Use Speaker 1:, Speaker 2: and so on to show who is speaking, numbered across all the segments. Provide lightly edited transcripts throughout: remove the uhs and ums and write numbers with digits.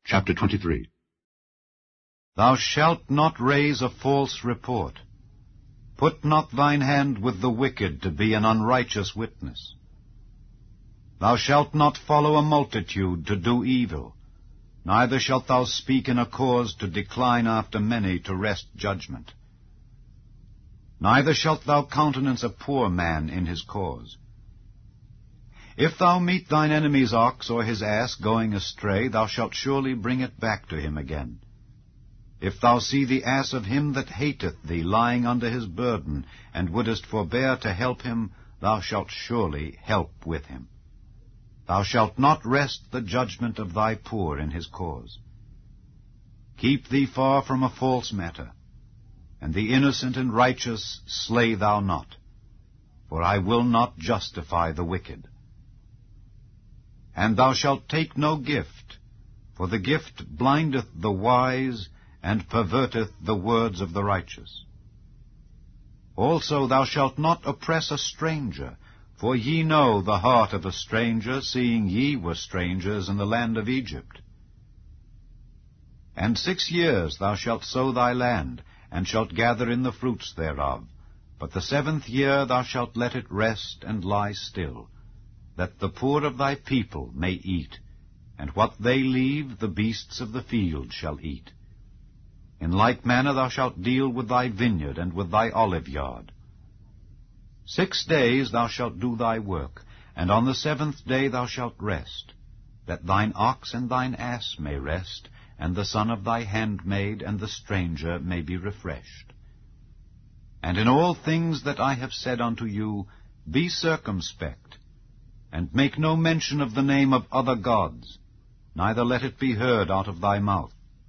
Speaker 1: Chapter 23.
Speaker 2: Thou shalt not raise a false report. Put not thine hand with the wicked to be an unrighteous witness. Thou shalt not follow a multitude to do evil, neither shalt thou speak in a cause to decline after many to wrest judgment. Neither shalt thou countenance a poor man in his cause. If thou meet thine enemy's ox or his ass going astray, thou shalt surely bring it back to him again. If thou see the ass of him that hateth thee lying under his burden, and wouldest forbear to help him, thou shalt surely help with him. Thou shalt not wrest the judgment of thy poor in his cause. Keep thee far from a false matter, and the innocent and righteous slay thou not, for I will not justify the wicked. And thou shalt take no gift, for the gift blindeth the wise, and perverteth the words of the righteous. Also thou shalt not oppress a stranger, for ye know the heart of a stranger, seeing ye were strangers in the land of Egypt. And 6 years thou shalt sow thy land, and shalt gather in the fruits thereof. But the 7th year thou shalt let it rest and lie still, that the poor of thy people may eat, and what they leave the beasts of the field shall eat. In like manner thou shalt deal with thy vineyard and with thy oliveyard. 6 days thou shalt do thy work, and on the 7th day thou shalt rest, that thine ox and thine ass may rest, and the son of thy handmaid and the stranger may be refreshed. And in all things that I have said unto you, be circumspect, and make no mention of the name of other gods, neither let it be heard out of thy mouth.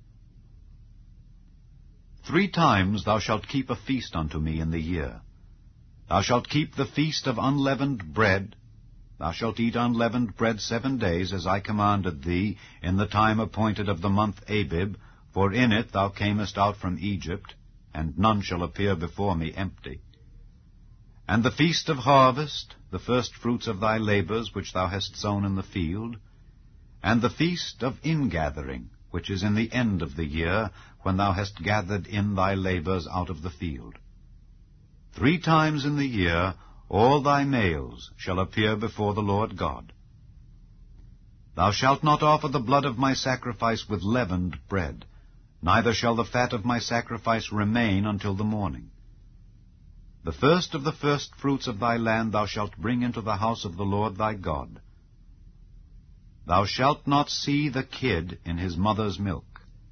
Speaker 2: 3 times thou shalt keep a feast unto me in the year. Thou shalt keep the feast of unleavened bread. Thou shalt eat unleavened bread 7 days, as I commanded thee, in the time appointed of the month Abib, for in it thou camest out from Egypt, and none shall appear before me empty. And the feast of harvest, the first fruits of thy labors which thou hast sown in the field, and the feast of ingathering, which is in the end of the year, when thou hast gathered in thy labors out of the field. 3 times in the year all thy males shall appear before the Lord God. Thou shalt not offer the blood of my sacrifice with leavened bread, neither shall the fat of my sacrifice remain until the morning. The first of the first fruits of thy land thou shalt bring into the house of the Lord thy God. Thou shalt not see the kid in his mother's milk.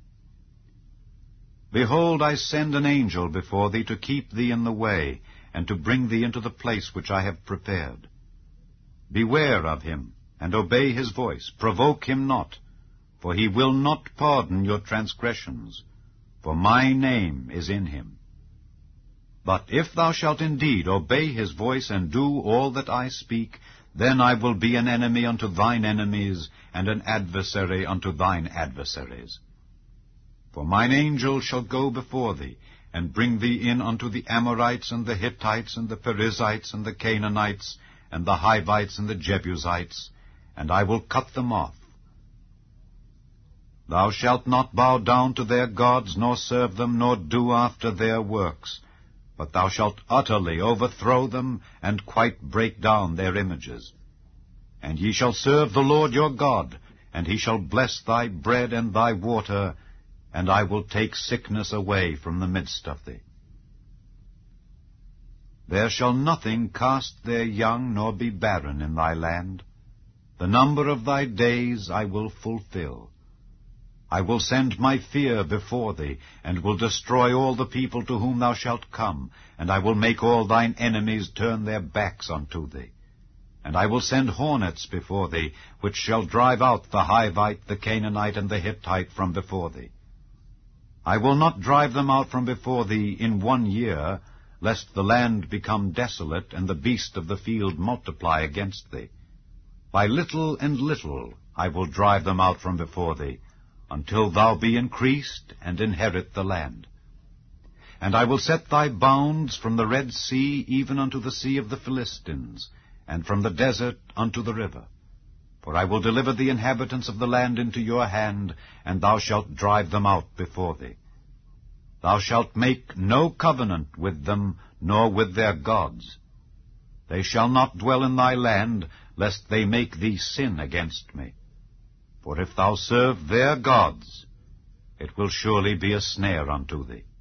Speaker 2: Behold, I send an angel before thee to keep thee in the way, and to bring thee into the place which I have prepared. Beware of him, and obey his voice. Provoke him not, for he will not pardon your transgressions, for my name is in him. But if thou shalt indeed obey his voice, and do all that I speak, then I will be an enemy unto thine enemies, and an adversary unto thine adversaries. For mine angel shall go before thee, and bring thee in unto the Amorites, and the Hittites, and the Perizzites, and the Canaanites, and the Hivites, and the Jebusites, and I will cut them off. Thou shalt not bow down to their gods, nor serve them, nor do after their works, but thou shalt utterly overthrow them, and quite break down their images. And ye shall serve the Lord your God, and he shall bless thy bread and thy water, and I will take sickness away from the midst of thee. There shall nothing cast their young, nor be barren in thy land. The number of thy days I will fulfill. I will send my fear before thee, and will destroy all the people to whom thou shalt come, and I will make all thine enemies turn their backs unto thee. And I will send hornets before thee, which shall drive out the Hivite, the Canaanite, and the Hittite from before thee. I will not drive them out from before thee in 1 year, lest the land become desolate, and the beast of the field multiply against thee. By little and little I will drive them out from before thee, until thou be increased, and inherit the land. And I will set thy bounds from the Red Sea even unto the sea of the Philistines, and from the desert unto the river. For I will deliver the inhabitants of the land into your hand, and thou shalt drive them out before thee. Thou shalt make no covenant with them, nor with their gods. They shall not dwell in thy land, lest they make thee sin against me. For if thou serve their gods, it will surely be a snare unto thee.